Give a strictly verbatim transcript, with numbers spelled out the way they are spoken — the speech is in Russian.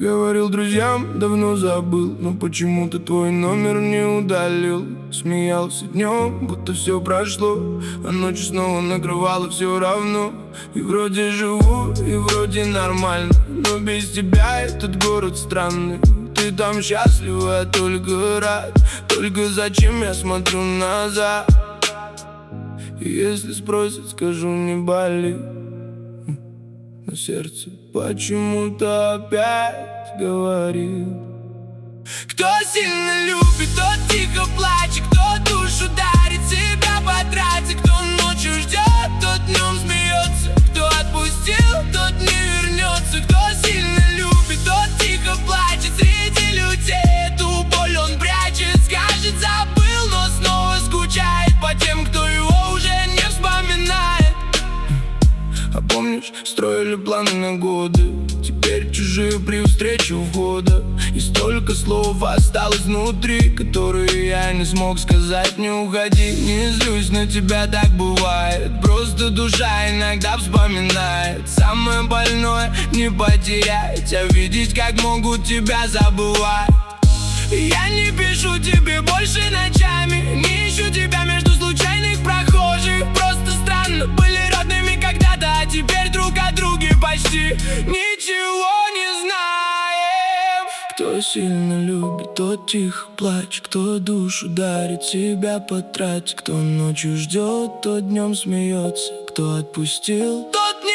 говорил друзьям, давно забыл, но почему-то твой номер не удалил. Смеялся днем, будто все прошло, а ночью снова накрывало все равно. И вроде живу, и вроде нормально, но без тебя этот город странный. Ты там счастлив, я только рад, только зачем я смотрю назад? И если спросят, скажу, не болит, но сердце почему-то опять говорит. Кто сильно любит, тот тихо плачет, кто душу дарит, себя потратит, кто ночью ждет, тот днем смеется, кто отпустил, тот не вернется. Кто сильно любит, тот тихо плачет, среди людей эту боль он прячет. Скажет, забыл, но снова скучает по тем, кто его уже не вспоминает. А помнишь, строили планы на годы, теперь чужие при встрече у входа. И столько слов осталось внутри, которые я не смог сказать. Не уходи, не злюсь на тебя, так бывает, просто душа иногда вспоминает. Самое больное — не потерять, а видеть, как могут тебя забывать. Я не пишу тебе больше ночами, не ищу тебя между случайных прохожих. Просто странно, были родными когда-то, а теперь друг о друге почти ничего не знаем. Кто сильно любит, тот тихо плачет, кто душу дарит, себя потратит, кто ночью ждет, тот днем смеется, кто отпустил, тот не